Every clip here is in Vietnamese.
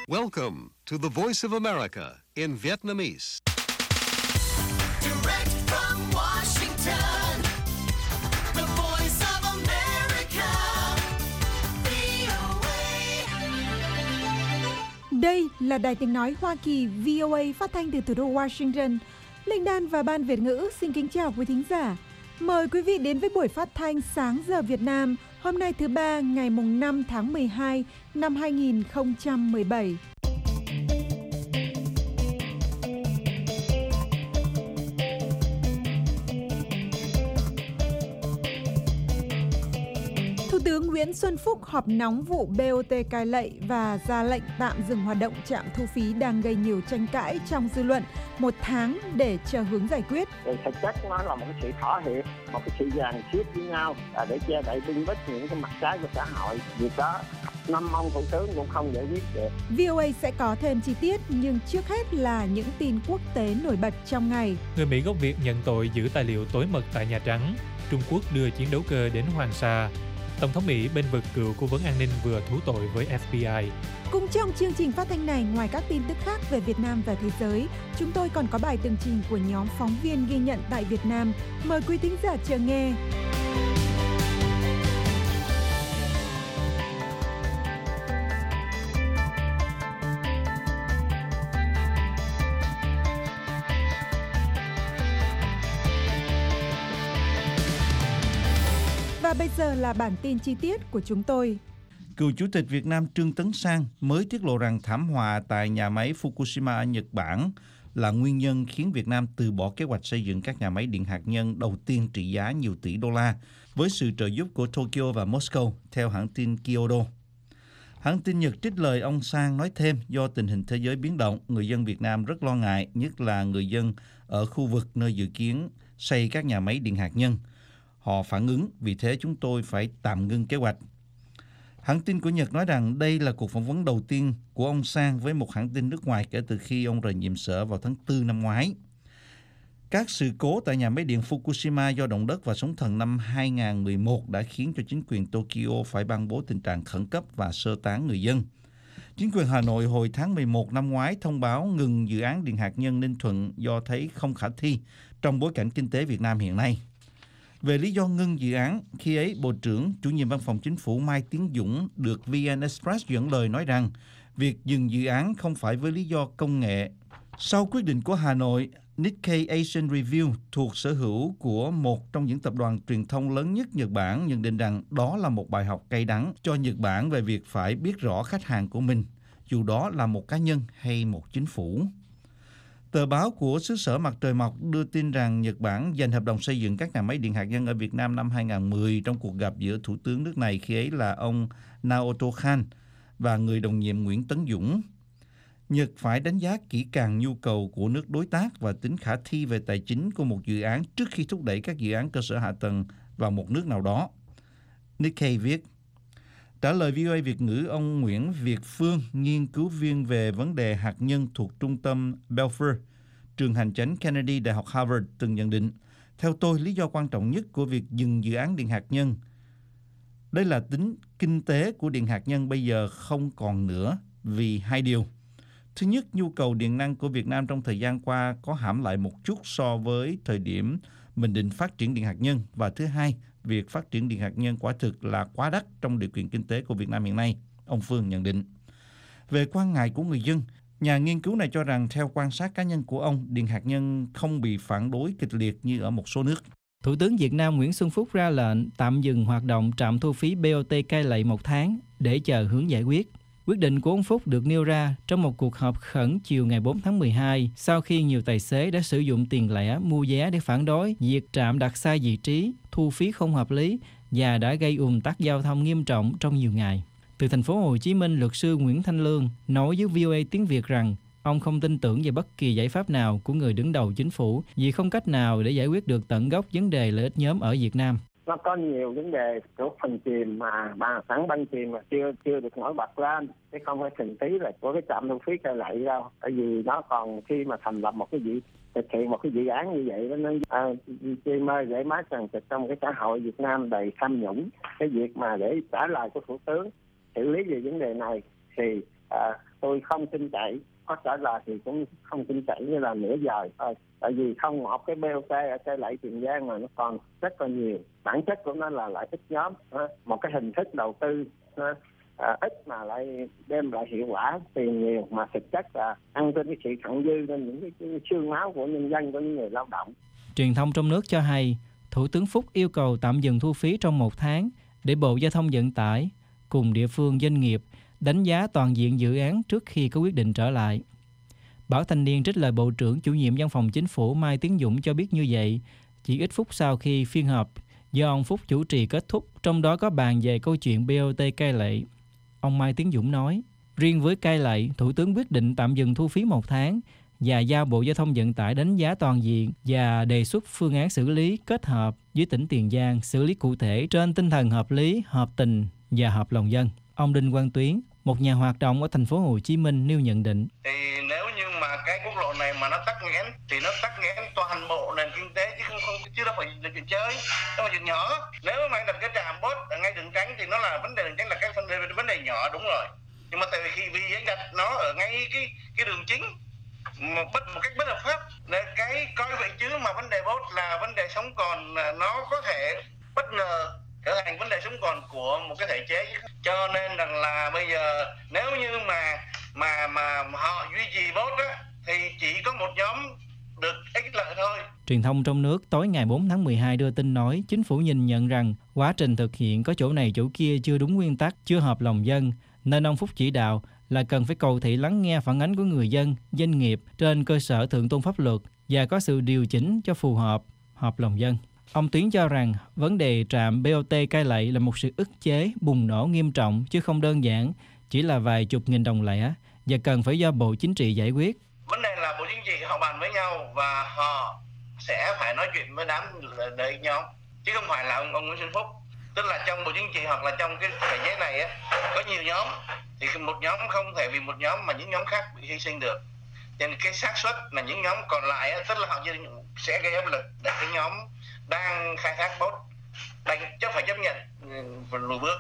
Welcome to the Voice of America in Vietnamese. Direct from Washington, the Voice of America, VOA. Đây là Đài Tiếng Nói Hoa Kỳ VOA phát thanh từ thủ đô Washington. Linh Đan và Ban Việt ngữ xin kính chào quý thính giả. Mời quý vị đến với buổi phát thanh sáng giờ Việt Nam hôm nay thứ Ba ngày mùng 5 tháng 12 năm 2017. Thủ tướng Nguyễn Xuân Phúc họp nóng vụ BOT Cai Lậy và ra lệnh tạm dừng hoạt động trạm thu phí đang gây nhiều tranh cãi trong dư luận 1 tháng để chờ hướng giải quyết. Thực chất nó là một cái sự thỏa hiệp, một cái sự dàn xếp với nhau để che đậy bưng bít những cái mặt trái của xã hội. Việc đó năm ông thủ tướng cũng không giải quyết được. VOA sẽ có thêm chi tiết nhưng trước hết là những tin quốc tế nổi bật trong ngày. Người Mỹ gốc Việt nhận tội giữ tài liệu tối mật tại Nhà Trắng. Trung Quốc đưa chiến đấu cơ đến Hoàng Sa. Tổng thống Mỹ bênh vực cựu cố vấn an ninh vừa thú tội với FBI. Cùng trong chương trình phát thanh này, ngoài các tin tức khác về Việt Nam và thế giới, chúng tôi còn có bài tường trình của nhóm phóng viên ghi nhận tại Việt Nam. Mời quý thính giả chờ nghe. Và bây giờ là bản tin chi tiết của chúng tôi. Cựu Chủ tịch Việt Nam Trương Tấn Sang mới tiết lộ rằng thảm họa tại nhà máy Fukushima ở Nhật Bản là nguyên nhân khiến Việt Nam từ bỏ kế hoạch xây dựng các nhà máy điện hạt nhân đầu tiên trị giá nhiều tỷ đô la với sự trợ giúp của Tokyo và Moscow, theo hãng tin Kyodo. Hãng tin Nhật trích lời ông Sang nói thêm do tình hình thế giới biến động, người dân Việt Nam rất lo ngại, nhất là người dân ở khu vực nơi dự kiến xây các nhà máy điện hạt nhân. Họ phản ứng, vì thế chúng tôi phải tạm ngưng kế hoạch. Hãng tin của Nhật nói rằng đây là cuộc phỏng vấn đầu tiên của ông Sang với một hãng tin nước ngoài kể từ khi ông rời nhiệm sở vào tháng 4 năm ngoái. Các sự cố tại nhà máy điện Fukushima do động đất và sóng thần năm 2011 đã khiến cho chính quyền Tokyo phải ban bố tình trạng khẩn cấp và sơ tán người dân. Chính quyền Hà Nội hồi tháng 11 năm ngoái thông báo ngừng dự án điện hạt nhân Ninh Thuận do thấy không khả thi trong bối cảnh kinh tế Việt Nam hiện nay. Về lý do ngưng dự án, khi ấy Bộ trưởng Chủ nhiệm Văn phòng Chính phủ Mai Tiến Dũng được VN Express dẫn lời nói rằng việc dừng dự án không phải với lý do công nghệ. Sau quyết định của Hà Nội, Nikkei Asian Review thuộc sở hữu của một trong những tập đoàn truyền thông lớn nhất Nhật Bản nhận định rằng đó là một bài học cay đắng cho Nhật Bản về việc phải biết rõ khách hàng của mình, dù đó là một cá nhân hay một chính phủ. Tờ báo của xứ sở mặt trời mọc đưa tin rằng Nhật Bản giành hợp đồng xây dựng các nhà máy điện hạt nhân ở Việt Nam năm 2010 trong cuộc gặp giữa Thủ tướng nước này khi ấy là ông Naoto Kan và người đồng nhiệm Nguyễn Tấn Dũng. Nhật phải đánh giá kỹ càng nhu cầu của nước đối tác và tính khả thi về tài chính của một dự án trước khi thúc đẩy các dự án cơ sở hạ tầng vào một nước nào đó. Nikkei viết. Trả lời VOA Việt ngữ, ông Nguyễn Việt Phương, nghiên cứu viên về vấn đề hạt nhân thuộc trung tâm Belfer, trường hành chánh Kennedy, Đại học Harvard, từng nhận định, theo tôi, lý do quan trọng nhất của việc dừng dự án điện hạt nhân, đây là tính kinh tế của điện hạt nhân bây giờ không còn nữa vì hai điều. Thứ nhất, nhu cầu điện năng của Việt Nam trong thời gian qua có giảm lại một chút so với thời điểm mình định phát triển điện hạt nhân. Và thứ hai, việc phát triển điện hạt nhân quả thực là quá đắt trong điều kiện kinh tế của Việt Nam hiện nay, ông Phương nhận định. Về quan ngại của người dân, nhà nghiên cứu này cho rằng theo quan sát cá nhân của ông, điện hạt nhân không bị phản đối kịch liệt như ở một số nước. Thủ tướng Việt Nam Nguyễn Xuân Phúc ra lệnh tạm dừng hoạt động trạm thu phí BOT Cai Lậy 1 tháng để chờ hướng giải quyết. Quyết định của ông Phúc được nêu ra trong một cuộc họp khẩn chiều ngày 4 tháng 12 sau khi nhiều tài xế đã sử dụng tiền lẻ mua vé để phản đối việc trạm đặt sai vị trí, thu phí không hợp lý và đã gây ùn tắc giao thông nghiêm trọng trong nhiều ngày. Từ thành phố Hồ Chí Minh, luật sư Nguyễn Thanh Lương nói với VOA tiếng Việt rằng ông không tin tưởng về bất kỳ giải pháp nào của người đứng đầu chính phủ vì không cách nào để giải quyết được tận gốc vấn đề lợi ích nhóm ở Việt Nam. Nó có nhiều vấn đề của phần chìm mà ban chìm mà chưa được nổi bật lên, chứ không phải từng tí là của cái trạm thu phí Cai Lậy đâu. Tại vì nó còn khi mà thành lập một cái gì thực hiện một cái dự án như vậy nó chơi mơ dễ mát tràn trịch trong cái xã hội Việt Nam đầy tham nhũng. Cái việc mà để trả lời của thủ tướng xử lý về vấn đề này thì tôi không tin cậy, có trả lời thì cũng không tin cậy như là nửa giờ thôi. Tại vì không một cái BOT ở Cai Lậy Tiền Giang mà nó còn rất là nhiều. Bản chất của nó là lợi ích nhóm, một cái hình thức đầu tư ít mà lại đem lại hiệu quả tiền nhiều, mà thực chất là ăn trên cái sự thặng dư, trên những cái xương máu của nhân dân, của những người lao động. Truyền thông trong nước cho hay, Thủ tướng Phúc yêu cầu tạm dừng thu phí trong 1 tháng để Bộ Giao thông Vận tải cùng địa phương doanh nghiệp đánh giá toàn diện dự án trước khi có quyết định trở lại. Báo Thanh niên trích lời Bộ trưởng Chủ nhiệm Văn phòng Chính phủ Mai Tiến Dũng cho biết như vậy, chỉ ít phút sau khi phiên họp do ông Phúc chủ trì kết thúc, trong đó có bàn về câu chuyện BOT Cai Lậy. Ông Mai Tiến Dũng nói, riêng với Cai Lậy, Thủ tướng quyết định tạm dừng thu phí 1 tháng và giao Bộ Giao thông Vận tải đánh giá toàn diện và đề xuất phương án xử lý kết hợp với tỉnh Tiền Giang, xử lý cụ thể trên tinh thần hợp lý, hợp tình và hợp lòng dân. Ông Đinh Quang Tuyến, một nhà hoạt động ở thành phố Hồ Chí Minh nêu nhận định. Thì nếu như mà cái quốc lộ này mà nó tắc nghẽn thì nó tắc nghẽn toàn bộ nền kinh tế chứ đâu phải là chuyện chơi, đâu phải chuyện nhỏ. Nếu mà đặt cái trạm bot ở ngay đường tránh thì nó là vấn đề đường tránh là cái vấn đề nhỏ, đúng rồi. Nhưng mà tại vì anh đặt nó ở ngay cái đường chính một cách bất hợp pháp, cái coi vậy chứ mà vấn đề bot là vấn đề sống còn, nó có thể bất ngờ trở thành vấn đề sống còn của một cái thể chế. Cho nên rằng là bây giờ nếu như mà họ duy trì bot á thì chỉ có một nhóm được ích lợi thôi. Truyền thông trong nước tối ngày 4 tháng 12 đưa tin nói chính phủ nhìn nhận rằng quá trình thực hiện có chỗ này chỗ kia chưa đúng nguyên tắc, chưa hợp lòng dân, nên ông Phúc chỉ đạo là cần phải cầu thị lắng nghe phản ánh của người dân, doanh nghiệp trên cơ sở thượng tôn pháp luật và có sự điều chỉnh cho phù hợp lòng dân. Ông Tuyến cho rằng vấn đề trạm BOT Cai Lậy là một sự ức chế, bùng nổ nghiêm trọng chứ không đơn giản chỉ là vài chục nghìn đồng lẻ và cần phải do Bộ Chính trị giải quyết. Vấn đề là Bộ Chính trị họ bàn với nhau và họ sẽ phải nói chuyện với đám lợi nhóm, chứ không phải là ông Nguyễn Xuân Phúc. Tức là trong Bộ Chính trị hoặc là trong cái thể chế này á, có nhiều nhóm thì một nhóm không thể vì một nhóm mà những nhóm khác bị hy sinh được. Nên cái xác suất là những nhóm còn lại á, tức là họ sẽ gây áp lực để cái nhóm đang khai thác bot phải chấp nhận và lùi bước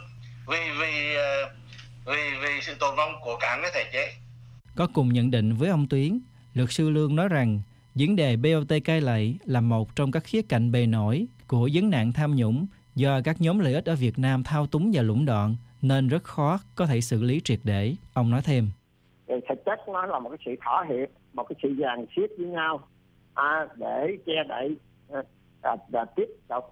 vì sự tồn vong của cả cái thể chế. Có cùng nhận định với ông Tuyến, luật sư Lương nói rằng vấn đề BOT Cai Lậy là một trong các khía cạnh bề nổi của vấn nạn tham nhũng do các nhóm lợi ích ở Việt Nam thao túng và lũng đoạn nên rất khó có thể xử lý triệt để. Ông nói thêm. Thực chất nó là một cái sự thỏa hiệp, một cái sự dàn xếp với nhau để che đậy tiếp tục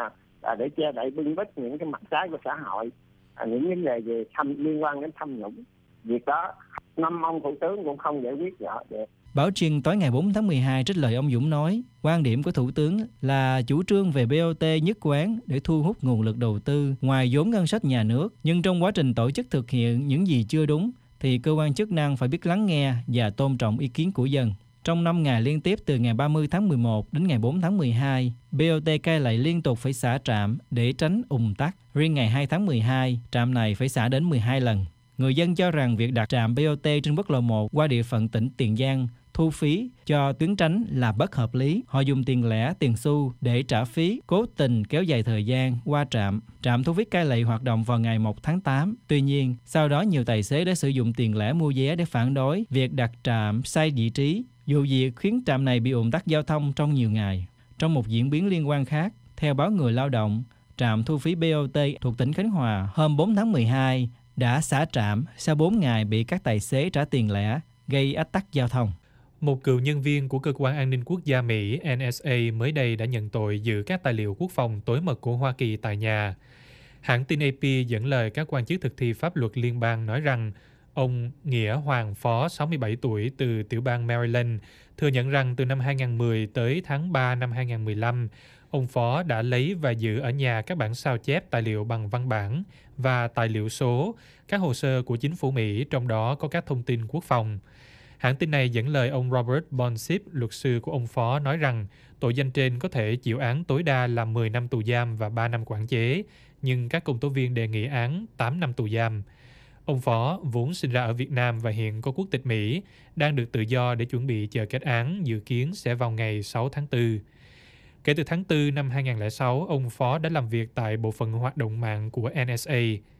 để che đậy bưng bít những cái mặt trái của xã hội, những vấn đề về liên quan đến tham nhũng. Việc đó 5 ông thủ tướng cũng không giải quyết được. Báo Trinh tối ngày 4 tháng 12 trích lời ông Dũng nói, quan điểm của Thủ tướng là chủ trương về BOT nhất quán để thu hút nguồn lực đầu tư ngoài vốn ngân sách nhà nước, nhưng trong quá trình tổ chức thực hiện những gì chưa đúng thì cơ quan chức năng phải biết lắng nghe và tôn trọng ý kiến của dân. Trong 5 ngày liên tiếp từ ngày 30 tháng 11 đến ngày 4 tháng 12, BOT Cai Lậy liên tục phải xả trạm để tránh ùn tắc. Riêng ngày 2 tháng 12, trạm này phải xả đến 12 lần. Người dân cho rằng việc đặt trạm BOT trên quốc lộ 1 qua địa phận tỉnh Tiền Giang thu phí cho tuyến tránh là bất hợp lý. Họ dùng tiền lẻ, tiền xu để trả phí, cố tình kéo dài thời gian qua trạm. Trạm thu phí Cai Lậy hoạt động vào ngày 1 tháng 8. Tuy nhiên, sau đó nhiều tài xế đã sử dụng tiền lẻ mua vé để phản đối việc đặt trạm sai vị trí. Vụ việc khiến trạm này bị ùn tắc giao thông trong nhiều ngày. Trong một diễn biến liên quan khác, theo báo Người Lao động, trạm thu phí BOT thuộc tỉnh Khánh Hòa hôm 4 tháng 12 đã xả trạm sau 4 ngày bị các tài xế trả tiền lẻ, gây ách tắc giao thông. Một cựu nhân viên của Cơ quan An ninh Quốc gia Mỹ NSA mới đây đã nhận tội giữ các tài liệu quốc phòng tối mật của Hoa Kỳ tại nhà. Hãng tin AP dẫn lời các quan chức thực thi pháp luật liên bang nói rằng ông Nghĩa Hoàng Phó, 67 tuổi, từ tiểu bang Maryland, thừa nhận rằng từ năm 2010 tới tháng 3 năm 2015, ông Phó đã lấy và giữ ở nhà các bản sao chép tài liệu bằng văn bản và tài liệu số, các hồ sơ của chính phủ Mỹ, trong đó có các thông tin quốc phòng. Hãng tin này dẫn lời ông Robert Bonship, luật sư của ông Phó, nói rằng tội danh trên có thể chịu án tối đa là 10 năm tù giam và 3 năm quản chế, nhưng các công tố viên đề nghị án 8 năm tù giam. Ông Phó vốn sinh ra ở Việt Nam và hiện có quốc tịch Mỹ, đang được tự do để chuẩn bị chờ kết án, dự kiến sẽ vào ngày 6 tháng 4. Kể từ tháng 4 năm 2006, ông Phó đã làm việc tại bộ phận hoạt động mạng của NSA.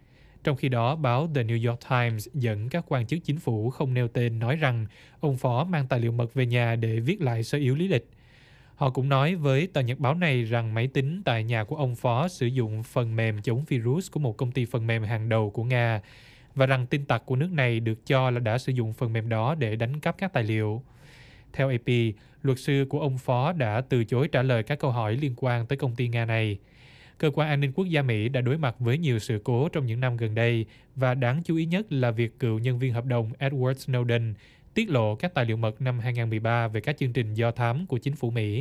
Trong khi đó, báo The New York Times dẫn các quan chức chính phủ không nêu tên nói rằng ông Phó mang tài liệu mật về nhà để viết lại sơ yếu lý lịch. Họ cũng nói với tờ nhật báo này rằng máy tính tại nhà của ông Phó sử dụng phần mềm chống virus của một công ty phần mềm hàng đầu của Nga và rằng tin tặc của nước này được cho là đã sử dụng phần mềm đó để đánh cắp các tài liệu. Theo AP, luật sư của ông Phó đã từ chối trả lời các câu hỏi liên quan tới công ty Nga này. Cơ quan an ninh quốc gia Mỹ đã đối mặt với nhiều sự cố trong những năm gần đây và đáng chú ý nhất là việc cựu nhân viên hợp đồng Edward Snowden tiết lộ các tài liệu mật năm 2013 về các chương trình do thám của chính phủ Mỹ.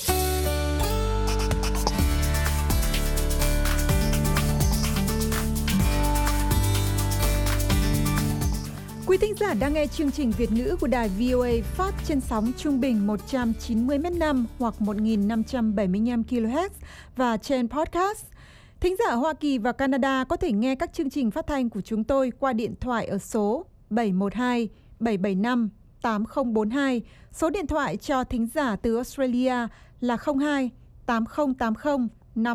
Quý thính giả đang nghe chương trình Việt ngữ của đài VOA phát trên sóng trung bình 190 m/5 hoặc 1.575 kHz và trên podcast. Thính giả ở Hoa Kỳ và Canada có thể nghe các chương trình phát thanh của chúng tôi qua điện thoại ở số 712 775 8042. Số điện thoại cho thính giả từ Australia là 02 8080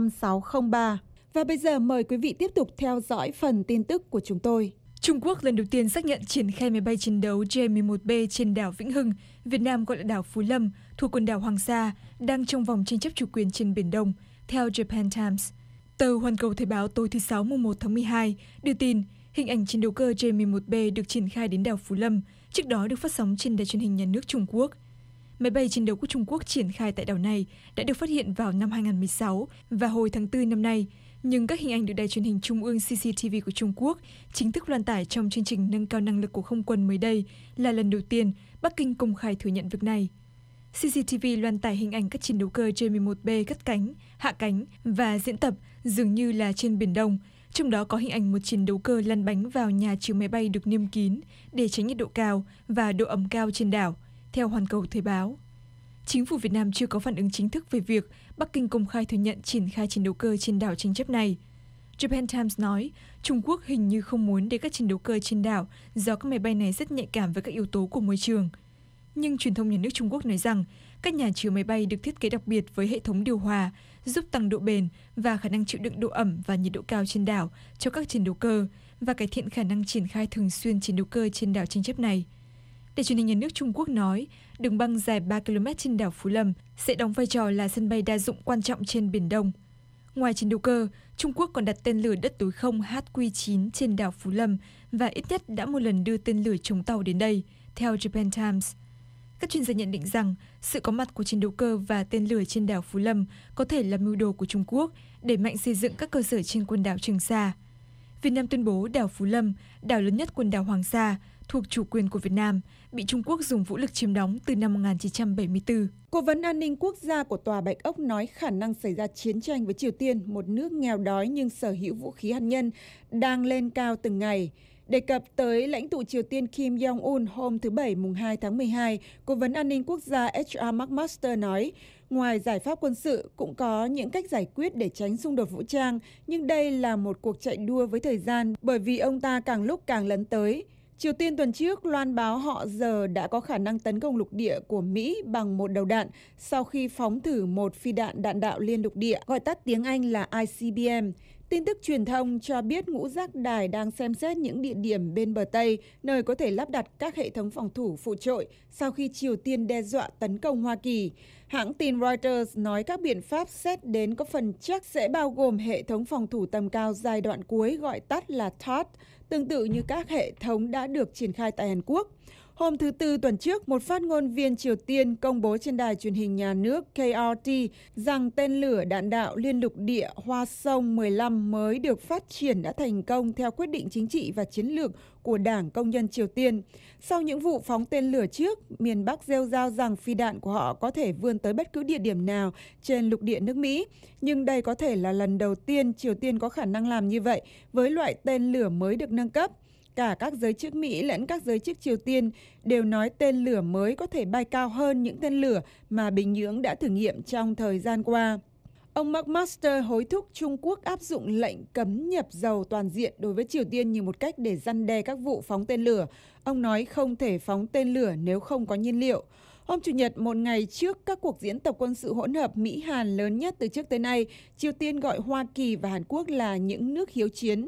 5603. Và bây giờ mời quý vị tiếp tục theo dõi phần tin tức của chúng tôi. Trung Quốc lần đầu tiên xác nhận triển khai máy bay chiến đấu J-11B trên đảo Vĩnh Hưng, Việt Nam gọi là đảo Phú Lâm, thuộc quần đảo Hoàng Sa, đang trong vòng tranh chấp chủ quyền trên Biển Đông, theo Japan Times. Tờ Hoàn Cầu Thời báo tối thứ Sáu mùng 1 tháng 12 đưa tin hình ảnh chiến đấu cơ J-11B được triển khai đến đảo Phú Lâm, trước đó được phát sóng trên đài truyền hình nhà nước Trung Quốc. Máy bay chiến đấu của Trung Quốc triển khai tại đảo này đã được phát hiện vào năm 2016 và hồi tháng 4 năm nay, nhưng các hình ảnh được đài truyền hình Trung ương CCTV của Trung Quốc chính thức loan tải trong chương trình nâng cao năng lực của không quân mới đây là lần đầu tiên Bắc Kinh công khai thừa nhận việc này. CCTV loan tải hình ảnh các chiến đấu cơ J-11B cất cánh, hạ cánh và diễn tập dường như là trên Biển Đông, trong đó có hình ảnh một chiến đấu cơ lăn bánh vào nhà chứa máy bay được niêm kín để tránh nhiệt độ cao và độ ẩm cao trên đảo, theo Hoàn Cầu Thời báo. Chính phủ Việt Nam chưa có phản ứng chính thức về việc Bắc Kinh công khai thừa nhận triển khai chiến đấu cơ trên đảo tranh chấp này. Japan Times nói Trung Quốc hình như không muốn để các chiến đấu cơ trên đảo do các máy bay này rất nhạy cảm với các yếu tố của môi trường. Nhưng truyền thông nhà nước Trung Quốc nói rằng các nhà chứa máy bay được thiết kế đặc biệt với hệ thống điều hòa, giúp tăng độ bền và khả năng chịu đựng độ ẩm và nhiệt độ cao trên đảo cho các chiến đấu cơ và cải thiện khả năng triển khai thường xuyên chiến đấu cơ trên đảo tranh chấp này. Đài truyền hình nhà nước Trung Quốc nói đường băng dài 3 km trên đảo Phú Lâm sẽ đóng vai trò là sân bay đa dụng quan trọng trên Biển Đông. Ngoài chiến đấu cơ, Trung Quốc còn đặt tên lửa đất đối không HQ-9 trên đảo Phú Lâm và ít nhất đã một lần đưa tên lửa chống tàu đến đây, theo Japan Times. Các chuyên gia nhận định rằng sự có mặt của chiến đấu cơ và tên lửa trên đảo Phú Lâm có thể là mưu đồ của Trung Quốc để mạnh xây dựng các cơ sở trên quần đảo Trường Sa. Việt Nam tuyên bố đảo Phú Lâm, đảo lớn nhất quần đảo Hoàng Sa, thuộc chủ quyền của Việt Nam, bị Trung Quốc dùng vũ lực chiếm đóng từ năm 1974. Cố vấn an ninh quốc gia của Tòa Bạch Ốc nói khả năng xảy ra chiến tranh với Triều Tiên, một nước nghèo đói nhưng sở hữu vũ khí hạt nhân, đang lên cao từng ngày. Đề cập tới lãnh tụ Triều Tiên Kim Jong-un hôm thứ Bảy mùng 2 tháng 12, Cố vấn an ninh quốc gia H.R. McMaster nói, ngoài giải pháp quân sự cũng có những cách giải quyết để tránh xung đột vũ trang, nhưng đây là một cuộc chạy đua với thời gian bởi vì ông ta càng lúc càng lấn tới. Triều Tiên tuần trước loan báo họ giờ đã có khả năng tấn công lục địa của Mỹ bằng một đầu đạn sau khi phóng thử một phi đạn đạn đạo liên lục địa, gọi tắt tiếng Anh là ICBM. Tin tức truyền thông cho biết ngũ giác đài đang xem xét những địa điểm bên bờ Tây, nơi có thể lắp đặt các hệ thống phòng thủ phụ trội sau khi Triều Tiên đe dọa tấn công Hoa Kỳ. Hãng tin Reuters nói các biện pháp xét đến có phần chắc sẽ bao gồm hệ thống phòng thủ tầm cao giai đoạn cuối gọi tắt là THAAD, tương tự như các hệ thống đã được triển khai tại Hàn Quốc. Hôm thứ Tư tuần trước, một phát ngôn viên Triều Tiên công bố trên đài truyền hình nhà nước KRT rằng tên lửa đạn đạo liên lục địa Hoa Sông 15 mới được phát triển đã thành công theo quyết định chính trị và chiến lược của Đảng Công nhân Triều Tiên. Sau những vụ phóng tên lửa trước, miền Bắc rêu rao rằng phi đạn của họ có thể vươn tới bất cứ địa điểm nào trên lục địa nước Mỹ. Nhưng đây có thể là lần đầu tiên Triều Tiên có khả năng làm như vậy với loại tên lửa mới được nâng cấp. Cả các giới chức Mỹ lẫn các giới chức Triều Tiên đều nói tên lửa mới có thể bay cao hơn những tên lửa mà Bình Nhưỡng đã thử nghiệm trong thời gian qua. Ông McMaster hối thúc Trung Quốc áp dụng lệnh cấm nhập dầu toàn diện đối với Triều Tiên như một cách để răn đe các vụ phóng tên lửa. Ông nói không thể phóng tên lửa nếu không có nhiên liệu. Hôm Chủ nhật, một ngày trước các cuộc diễn tập quân sự hỗn hợp Mỹ-Hàn lớn nhất từ trước tới nay, Triều Tiên gọi Hoa Kỳ và Hàn Quốc là những nước hiếu chiến.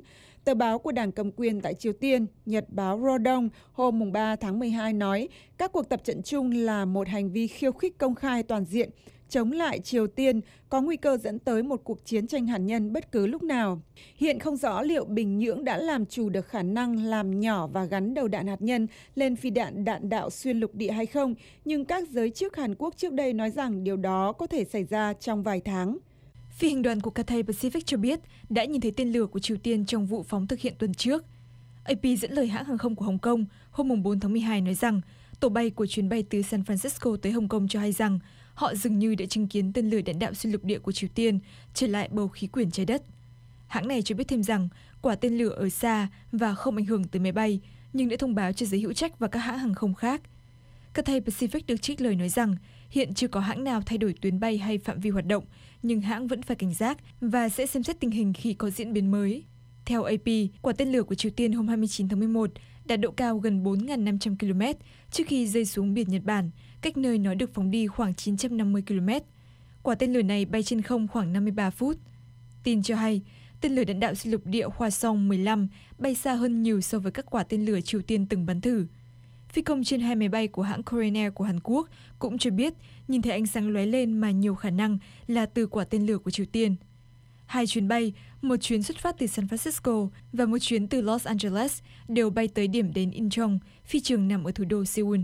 Tờ báo của đảng cầm quyền tại Triều Tiên, Nhật báo Rodong, hôm 3 tháng 12 nói các cuộc tập trận chung là một hành vi khiêu khích công khai toàn diện, chống lại Triều Tiên, có nguy cơ dẫn tới một cuộc chiến tranh hạt nhân bất cứ lúc nào. Hiện không rõ liệu Bình Nhưỡng đã làm chủ được khả năng làm nhỏ và gắn đầu đạn hạt nhân lên phi đạn đạn đạo xuyên lục địa hay không, nhưng các giới chức Hàn Quốc trước đây nói rằng điều đó có thể xảy ra trong vài tháng. Phi hành đoàn của Cathay Pacific cho biết đã nhìn thấy tên lửa của Triều Tiên trong vụ phóng thực hiện tuần trước. AP dẫn lời hãng hàng không của Hồng Kông hôm 4 tháng 12 nói rằng tổ bay của chuyến bay từ San Francisco tới Hồng Kông cho hay rằng họ dường như đã chứng kiến tên lửa đạn đạo xuyên lục địa của Triều Tiên trở lại bầu khí quyển trái đất. Hãng này cho biết thêm rằng quả tên lửa ở xa và không ảnh hưởng tới máy bay, nhưng đã thông báo cho giới hữu trách và các hãng hàng không khác. Cathay Pacific được trích lời nói rằng hiện chưa có hãng nào thay đổi tuyến bay hay phạm vi hoạt động, nhưng hãng vẫn phải cảnh giác và sẽ xem xét tình hình khi có diễn biến mới. Theo AP, quả tên lửa của Triều Tiên hôm 29 tháng 11 đạt độ cao gần 4.500 km trước khi rơi xuống biển Nhật Bản, cách nơi nó được phóng đi khoảng 950 km. Quả tên lửa này bay trên không khoảng 53 phút. Tin cho hay, tên lửa đạn đạo xuyên lục địa Hwasong-15 bay xa hơn nhiều so với các quả tên lửa Triều Tiên từng bắn thử. Phi công trên hai máy bay của hãng Korean Air của Hàn Quốc cũng cho biết nhìn thấy ánh sáng lóe lên mà nhiều khả năng là từ quả tên lửa của Triều Tiên. Hai chuyến bay, một chuyến xuất phát từ San Francisco và một chuyến từ Los Angeles đều bay tới điểm đến Incheon, phi trường nằm ở thủ đô Seoul.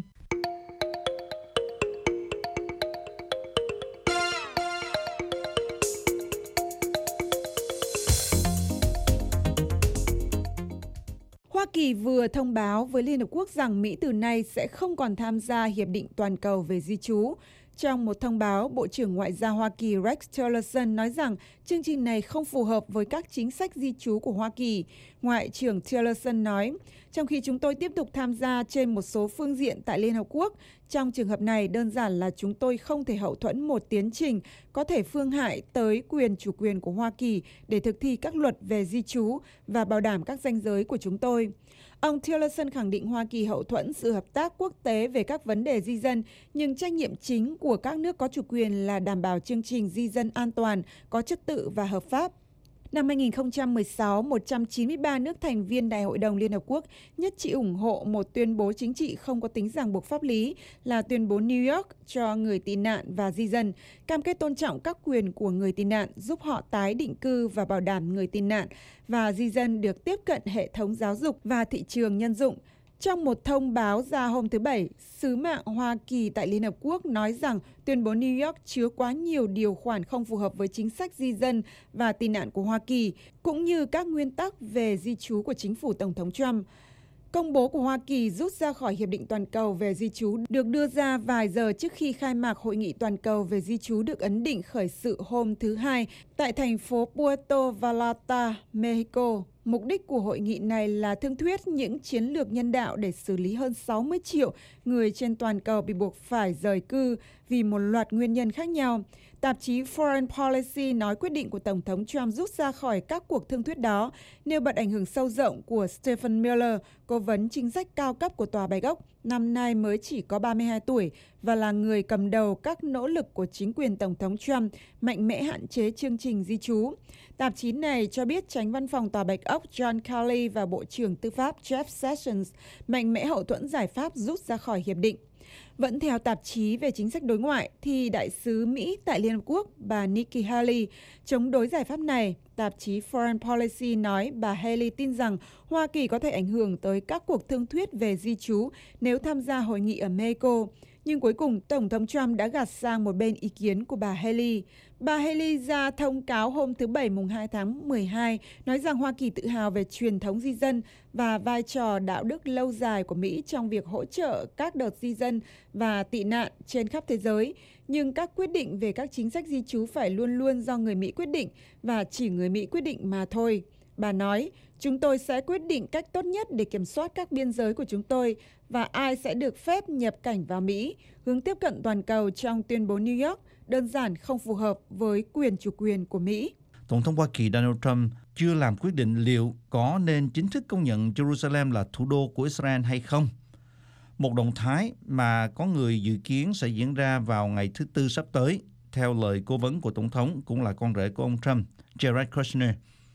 Hoa Kỳ vừa thông báo với Liên Hợp Quốc rằng Mỹ từ nay sẽ không còn tham gia Hiệp định Toàn cầu về di trú. Trong một thông báo, Bộ trưởng Ngoại giao Hoa Kỳ Rex Tillerson nói rằng chương trình này không phù hợp với các chính sách di trú của Hoa Kỳ. Ngoại trưởng Tillerson nói, trong khi chúng tôi tiếp tục tham gia trên một số phương diện tại Liên Hợp Quốc, trong trường hợp này đơn giản là chúng tôi không thể hậu thuẫn một tiến trình có thể phương hại tới quyền chủ quyền của Hoa Kỳ để thực thi các luật về di trú và bảo đảm các ranh giới của chúng tôi. Ông Tillerson khẳng định Hoa Kỳ hậu thuẫn sự hợp tác quốc tế về các vấn đề di dân, nhưng trách nhiệm chính của các nước có chủ quyền là đảm bảo chương trình di dân an toàn, có trật tự và hợp pháp. Năm 2016, 193 nước thành viên Đại hội đồng Liên Hợp Quốc nhất trí ủng hộ một tuyên bố chính trị không có tính ràng buộc pháp lý là tuyên bố New York cho người tị nạn và di dân, cam kết tôn trọng các quyền của người tị nạn, giúp họ tái định cư và bảo đảm người tị nạn và di dân được tiếp cận hệ thống giáo dục và thị trường nhân dụng. Trong một thông báo ra hôm thứ Bảy, sứ mạng Hoa Kỳ tại Liên Hợp Quốc nói rằng tuyên bố New York chứa quá nhiều điều khoản không phù hợp với chính sách di dân và tị nạn của Hoa Kỳ, cũng như các nguyên tắc về di trú của chính phủ Tổng thống Trump. Công bố của Hoa Kỳ rút ra khỏi Hiệp định Toàn cầu về di trú được đưa ra vài giờ trước khi khai mạc Hội nghị Toàn cầu về di trú được ấn định khởi sự hôm thứ Hai tại thành phố Puerto Vallarta, Mexico. Mục đích của hội nghị này là thương thuyết những chiến lược nhân đạo để xử lý hơn 60 triệu người trên toàn cầu bị buộc phải rời cư vì một loạt nguyên nhân khác nhau. Tạp chí Foreign Policy nói quyết định của Tổng thống Trump rút ra khỏi các cuộc thương thuyết đó nêu bật ảnh hưởng sâu rộng của Stephen Miller, cố vấn chính sách cao cấp của Tòa Bạch Ốc, năm nay mới chỉ có 32 tuổi và là người cầm đầu các nỗ lực của chính quyền Tổng thống Trump mạnh mẽ hạn chế chương trình di trú. Tạp chí này cho biết Chánh Văn phòng Tòa Bạch Ốc John Kelly và Bộ trưởng Tư pháp Jeff Sessions mạnh mẽ hậu thuẫn giải pháp rút ra khỏi hiệp định. Vẫn theo tạp chí về chính sách đối ngoại, thì đại sứ Mỹ tại Liên Hợp Quốc bà Nikki Haley chống đối giải pháp này. Tạp chí Foreign Policy nói bà Haley tin rằng Hoa Kỳ có thể ảnh hưởng tới các cuộc thương thuyết về di trú nếu tham gia hội nghị ở Mexico. Nhưng cuối cùng, Tổng thống Trump đã gạt sang một bên ý kiến của bà Haley. Bà Haley ra thông cáo hôm thứ Bảy mùng 2 tháng 12 nói rằng Hoa Kỳ tự hào về truyền thống di dân và vai trò đạo đức lâu dài của Mỹ trong việc hỗ trợ các đợt di dân và tị nạn trên khắp thế giới. Nhưng các quyết định về các chính sách di trú phải luôn luôn do người Mỹ quyết định và chỉ người Mỹ quyết định mà thôi. Bà nói, chúng tôi sẽ quyết định cách tốt nhất để kiểm soát các biên giới của chúng tôi và ai sẽ được phép nhập cảnh vào Mỹ. Hướng tiếp cận toàn cầu trong tuyên bố New York đơn giản không phù hợp với quyền chủ quyền của Mỹ. Tổng thống Hoa Kỳ Donald Trump chưa làm quyết định liệu có nên chính thức công nhận Jerusalem là thủ đô của Israel hay không. Một động thái mà có người dự kiến sẽ diễn ra vào ngày thứ Tư sắp tới, theo lời cố vấn của Tổng thống cũng là con rể của ông Trump, Jared Kushner.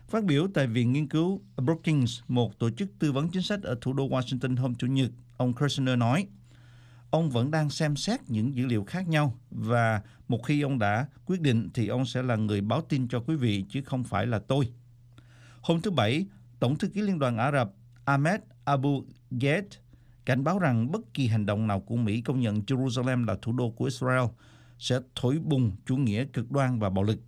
Phát biểu tại Viện Nghiên cứu Brookings, một tổ chức tư vấn chính sách ở thủ đô Washington hôm Chủ nhật, ông Kirshner nói, ông vẫn đang xem xét những dữ liệu khác nhau và một khi ông đã quyết định thì ông sẽ là người báo tin cho quý vị chứ không phải là tôi. Hôm thứ Bảy, Tổng thư ký Liên đoàn Ả Rập Ahmed Abu Gheit cảnh báo rằng bất kỳ hành động nào của Mỹ công nhận Jerusalem là thủ đô của Israel sẽ thổi bùng chủ nghĩa cực đoan và bạo lực.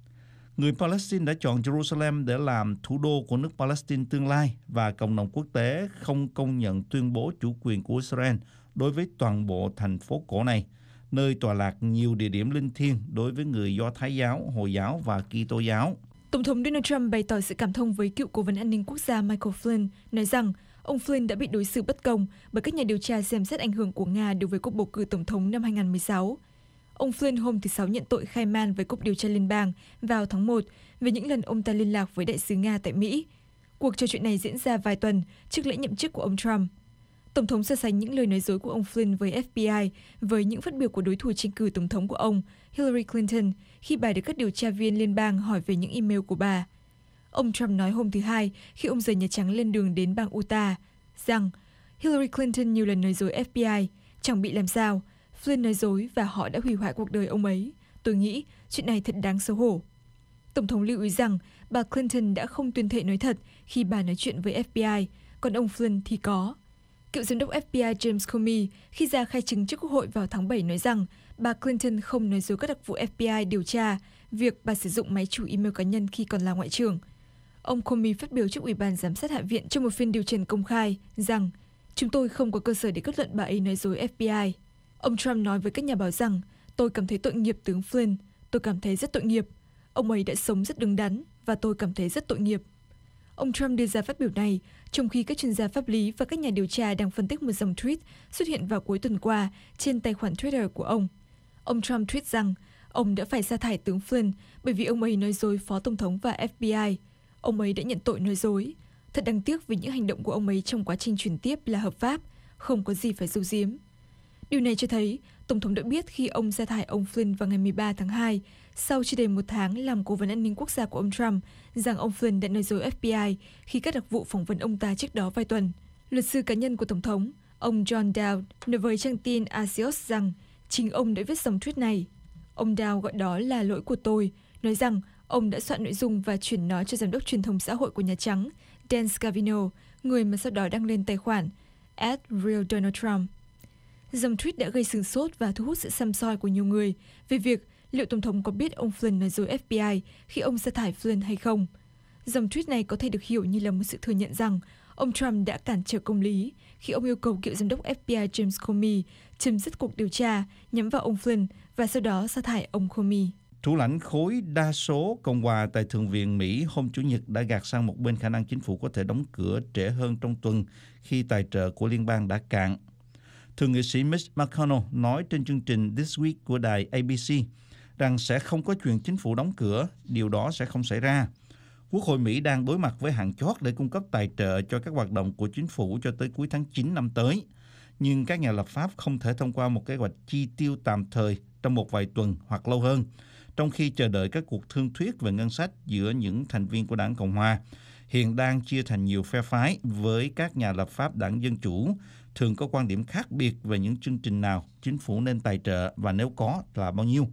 Người Palestine đã chọn Jerusalem để làm thủ đô của nước Palestine tương lai và cộng đồng quốc tế không công nhận tuyên bố chủ quyền của Israel đối với toàn bộ thành phố cổ này, nơi tọa lạc nhiều địa điểm linh thiêng đối với người Do Thái giáo, Hồi giáo và Kitô giáo. Tổng thống Donald Trump bày tỏ sự cảm thông với cựu cố vấn an ninh quốc gia Michael Flynn, nói rằng ông Flynn đã bị đối xử bất công bởi các nhà điều tra xem xét ảnh hưởng của Nga đối với cuộc bầu cử tổng thống năm 2016. Ông Flynn hôm thứ Sáu nhận tội khai man với Cục Điều tra Liên bang vào tháng 1 về những lần ông ta liên lạc với đại sứ Nga tại Mỹ. Cuộc trò chuyện này diễn ra vài tuần trước lễ nhậm chức của ông Trump. Tổng thống so sánh những lời nói dối của ông Flynn với FBI với những phát biểu của đối thủ tranh cử tổng thống của ông, Hillary Clinton, khi bà được các điều tra viên liên bang hỏi về những email của bà. Ông Trump nói hôm thứ Hai khi ông rời Nhà Trắng lên đường đến bang Utah rằng Hillary Clinton nhiều lần nói dối FBI, chẳng bị làm sao. Flynn nói dối và họ đã hủy hoại cuộc đời ông ấy. Tôi nghĩ chuyện này thật đáng xấu hổ. Tổng thống lưu ý rằng bà Clinton đã không tuyên thệ nói thật khi bà nói chuyện với FBI, còn ông Flynn thì có. Cựu giám đốc FBI James Comey khi ra khai chứng trước Quốc hội vào tháng 7 nói rằng bà Clinton không nói dối các đặc vụ FBI điều tra việc bà sử dụng máy chủ email cá nhân khi còn là ngoại trưởng. Ông Comey phát biểu trước Ủy ban Giám sát Hạ viện trong một phiên điều trần công khai rằng chúng tôi không có cơ sở để kết luận bà ấy nói dối FBI. Ông Trump nói với các nhà báo rằng tôi cảm thấy tội nghiệp tướng Flynn, tôi cảm thấy rất tội nghiệp. Ông ấy đã sống rất đứng đắn và tôi cảm thấy rất tội nghiệp. Ông Trump đưa ra phát biểu này trong khi các chuyên gia pháp lý và các nhà điều tra đang phân tích một dòng tweet xuất hiện vào cuối tuần qua trên tài khoản Twitter của ông. Ông Trump tweet rằng ông đã phải sa thải tướng Flynn bởi vì ông ấy nói dối Phó Tổng thống và FBI. Ông ấy đã nhận tội nói dối. Thật đáng tiếc vì những hành động của ông ấy trong quá trình chuyển tiếp là hợp pháp, không có gì phải giấu giếm. Điều này cho thấy Tổng thống đã biết khi ông sa thải ông Flynn vào ngày 13 tháng 2, sau chưa đầy một tháng làm cố vấn an ninh quốc gia của ông Trump, rằng ông Flynn đã nói dối FBI khi các đặc vụ phỏng vấn ông ta trước đó vài tuần. Luật sư cá nhân của Tổng thống, ông John Dowd, nói với trang tin Axios rằng chính ông đã viết dòng tweet này. Ông Dowd gọi đó là lỗi của tôi, nói rằng ông đã soạn nội dung và chuyển nó cho giám đốc truyền thông xã hội của Nhà Trắng, Dan Scavino, người mà sau đó đăng lên tài khoản @RealDonaldTrump. Dòng tweet đã gây sửng sốt và thu hút sự săm soi của nhiều người về việc liệu Tổng thống có biết ông Flynn nói dối FBI khi ông sa thải Flynn hay không. Dòng tweet này có thể được hiểu như là một sự thừa nhận rằng ông Trump đã cản trở công lý khi ông yêu cầu cựu giám đốc FBI James Comey chấm dứt cuộc điều tra nhắm vào ông Flynn và sau đó sa thải ông Comey. Thủ lãnh khối đa số Cộng hòa tại Thượng viện Mỹ hôm Chủ nhật đã gạt sang một bên khả năng chính phủ có thể đóng cửa trễ hơn trong tuần khi tài trợ của liên bang đã cạn. Thượng nghị sĩ Mitch McConnell nói trên chương trình This Week của đài ABC rằng sẽ không có chuyện chính phủ đóng cửa, điều đó sẽ không xảy ra. Quốc hội Mỹ đang đối mặt với hạn chót để cung cấp tài trợ cho các hoạt động của chính phủ cho tới cuối tháng 9 năm tới. Nhưng các nhà lập pháp không thể thông qua một kế hoạch chi tiêu tạm thời trong một vài tuần hoặc lâu hơn, trong khi chờ đợi các cuộc thương thuyết về ngân sách giữa những thành viên của đảng Cộng hòa, hiện đang chia thành nhiều phe phái với các nhà lập pháp đảng Dân Chủ, thường có quan điểm khác biệt về những chương trình nào chính phủ nên tài trợ và nếu có là bao nhiêu.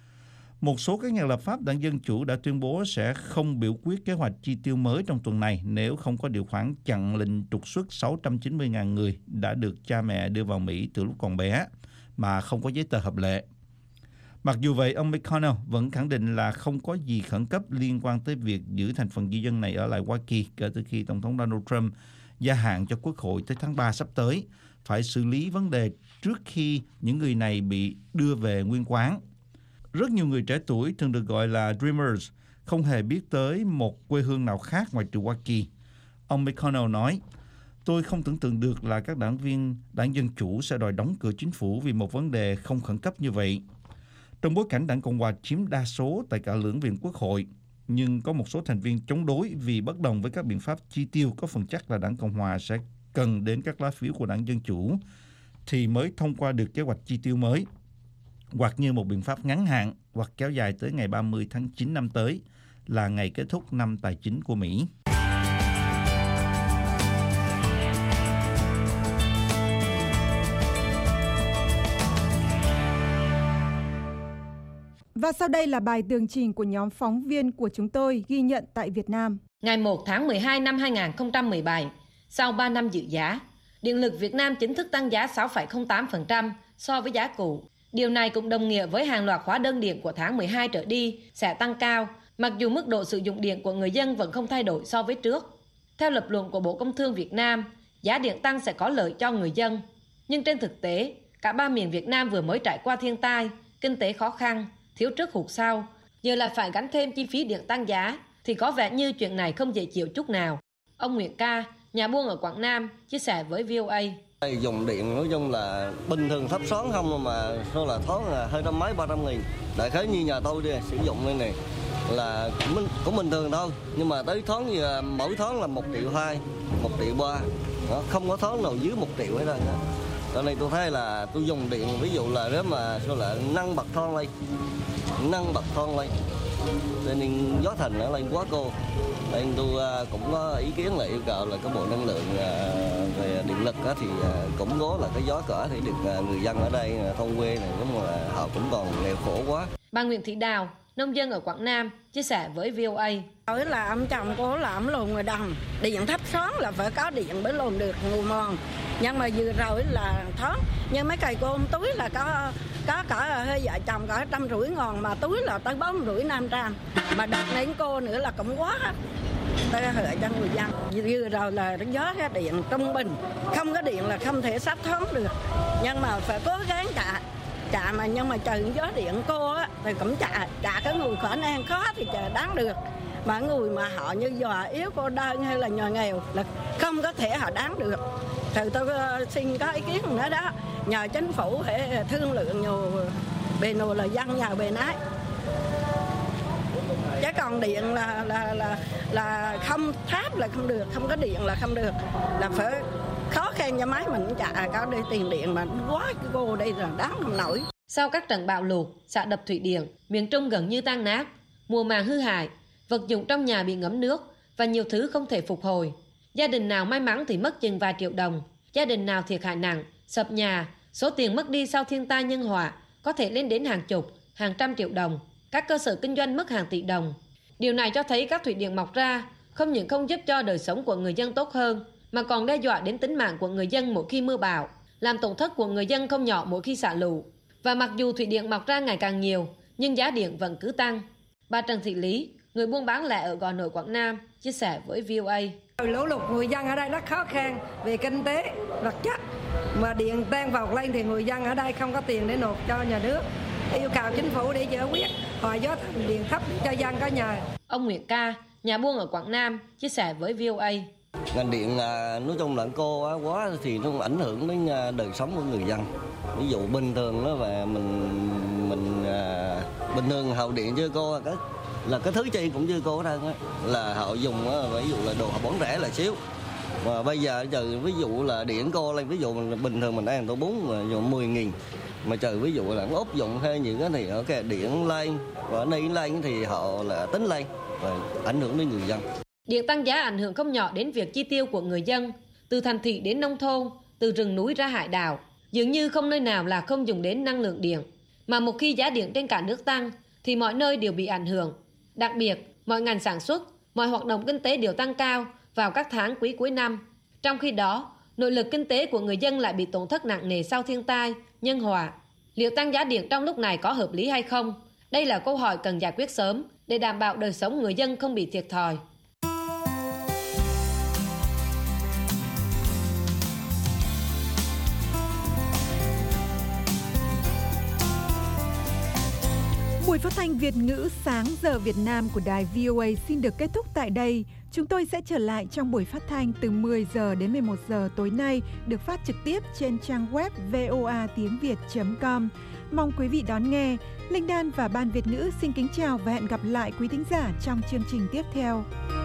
Một số các nhà lập pháp đảng Dân Chủ đã tuyên bố sẽ không biểu quyết kế hoạch chi tiêu mới trong tuần này nếu không có điều khoản chặn lệnh trục xuất 690.000 người đã được cha mẹ đưa vào Mỹ từ lúc còn bé mà không có giấy tờ hợp lệ. Mặc dù vậy, ông McConnell vẫn khẳng định là không có gì khẩn cấp liên quan tới việc giữ thành phần di dân này ở lại Hoa Kỳ kể từ khi Tổng thống Donald Trump gia hạn cho Quốc hội tới tháng 3 sắp tới, phải xử lý vấn đề trước khi những người này bị đưa về nguyên quán. Rất nhiều người trẻ tuổi thường được gọi là Dreamers không hề biết tới một quê hương nào khác ngoài trừ Hoa Kỳ. Ông McConnell nói, tôi không tưởng tượng được là các đảng viên đảng Dân Chủ sẽ đòi đóng cửa chính phủ vì một vấn đề không khẩn cấp như vậy. Trong bối cảnh đảng Cộng hòa chiếm đa số tại cả lưỡng viện Quốc hội, nhưng có một số thành viên chống đối vì bất đồng với các biện pháp chi tiêu có phần chắc là đảng Cộng hòa sẽ cần đến các lá phiếu của đảng Dân Chủ thì mới thông qua được kế hoạch chi tiêu mới, hoặc như một biện pháp ngắn hạn hoặc kéo dài tới ngày 30 tháng 9 năm tới là ngày kết thúc năm tài chính của Mỹ. Và sau đây là bài tường trình của nhóm phóng viên của chúng tôi ghi nhận tại Việt Nam. Ngày 1 tháng 12 năm 2017, sau 3 năm giữ giá, điện lực Việt Nam chính thức tăng giá 6,08% so với giá cũ. Điều này cũng đồng nghĩa với hàng loạt hóa đơn điện của tháng 12 trở đi sẽ tăng cao, mặc dù mức độ sử dụng điện của người dân vẫn không thay đổi so với trước. Theo lập luận của Bộ Công Thương Việt Nam, giá điện tăng sẽ có lợi cho người dân. Nhưng trên thực tế, cả ba miền Việt Nam vừa mới trải qua thiên tai, kinh tế khó khăn, thiếu trước hụt sau, giờ lại phải gánh thêm chi phí điện tăng giá, thì có vẻ như chuyện này không dễ chịu chút nào. Ông Nguyễn Ca, nhà buôn ở Quảng Nam, chia sẻ với VOA. Dùng điện nói chung là bình thường thấp xoắn không mà số là thoáng là 200-300 nghìn. Đại khái như nhà tôi đi sử dụng đây này là cũng bình thường thôi, nhưng mà tới thoáng như mỗi thoáng là 1,2 triệu, 1,3 triệu, đó, không có thoáng nào dưới 1 triệu hết rồi. Cho nên tôi thấy là tôi dùng điện, ví dụ là nếu mà số là nâng bậc thang lên, cho nên giá thành nó lên quá cô. Nên tôi cũng có ý kiến là yêu cầu là cái Bộ Năng lượng về điện lực thì cũng có là cái giá cả thì được người dân ở đây thôn quê này, nhưng mà họ cũng còn nghèo khổ quá. Bà Nguyễn Thị Đào, nông dân ở Quảng Nam, chia sẻ với VOA. Nói là ông chồng cô là ông lùn ngoài đồng, điện thấp xoắn là phải có điện mới lùn được ngủ mòn. Nhưng mà vừa rồi là thoáng, nhưng mấy cây cô túi là có cả hơi vợ chồng cả 150 ngàn, mà túi là tới 450-500. Mà đặt lên cô nữa là cũng quá hết. Tôi hỡi cho người dân. Vừa rồi là gió cái điện trung bình, không có điện là không thể sắp thoáng được. Nhưng mà phải cố gắng trả mà, nhưng mà chờ gió điện cô á thì cũng trả cái người khả năng khó thì chờ đáng được. Mà người mà họ như già yếu, cô đơn hay là nhà nghèo là không có thể họ đáng được. Thì tôi xin có ý kiến nữa đó, nhờ chính phủ phải thương lượng nhiều bề nồi là dân nhờ bề nái. Chứ còn điện là không tháp là không được, không có điện là không được, là phải khó khăn cho máy mình trả có đây tiền điện mà quá cái cô đây là đáng không nổi. Sau các trận bão lụt, xả đập thủy điện, miền Trung gần như tan nát, mùa màng hư hại, vật dụng trong nhà bị ngấm nước và nhiều thứ không thể phục hồi. Gia đình nào may mắn thì mất chừng vài triệu đồng, gia đình nào thiệt hại nặng, sập nhà, số tiền mất đi sau thiên tai nhân họa có thể lên đến hàng chục, hàng trăm triệu đồng. Các cơ sở kinh doanh mất hàng tỷ đồng. Điều này cho thấy các thủy điện mọc ra không những không giúp cho đời sống của người dân tốt hơn, mà còn đe dọa đến tính mạng của người dân mỗi khi mưa bão, làm tổn thất của người dân không nhỏ mỗi khi xả lũ. Và mặc dù thủy điện mọc ra ngày càng nhiều, nhưng giá điện vẫn cứ tăng. Bà Trần Thị Lý, người buôn bán lẻ ở Gò Nổi, Quảng Nam, chia sẻ với VOA. Lũ lụt người dân ở đây rất khó khăn về kinh tế, vật chất. Mà điện tăng vọt lên thì người dân ở đây không có tiền để nộp cho nhà nước. Yêu cầu chính phủ để giải quyết hỏi giá thành điện thấp cho dân có nhà. Ông Nguyễn Ca, nhà buôn ở Quảng Nam, chia sẻ với VOA. Ngành điện nói chung là cô quá thì nó ảnh hưởng đến đời sống của người dân. Ví dụ bình thường đó và mình bình thường hậu điện chưa cô là cái thứ chi cũng chưa cô đâu, là họ dùng ví dụ là đồ họ bán rẻ là xíu. Và bây giờ ví dụ là điện cô lên, ví dụ bình thường mình ăn tô bún mà 10.000, mà trời ví dụ là ốp dụng hay những cái thì ok điện lên và này lên thì họ là tính lên và ảnh hưởng đến người dân. Điện tăng giá ảnh hưởng không nhỏ đến việc chi tiêu của người dân, từ thành thị đến nông thôn, từ rừng núi ra hải đảo. Dường như không nơi nào là không dùng đến năng lượng điện. Mà một khi giá điện trên cả nước tăng, thì mọi nơi đều bị ảnh hưởng. Đặc biệt, mọi ngành sản xuất, mọi hoạt động kinh tế đều tăng cao vào các tháng quý cuối năm. Trong khi đó, nội lực kinh tế của người dân lại bị tổn thất nặng nề sau thiên tai, nhân họa. Liệu tăng giá điện trong lúc này có hợp lý hay không? Đây là câu hỏi cần giải quyết sớm để đảm bảo đời sống người dân không bị thiệt thòi. Buổi phát thanh Việt ngữ Sáng giờ Việt Nam của đài VOA xin được kết thúc tại đây. Chúng tôi sẽ trở lại trong buổi phát thanh từ 10 giờ đến 11 giờ tối nay, được phát trực tiếp trên trang web voatiengviet.com. Mong quý vị đón nghe. Linh Đan và Ban Việt ngữ xin kính chào và hẹn gặp lại quý thính giả trong chương trình tiếp theo.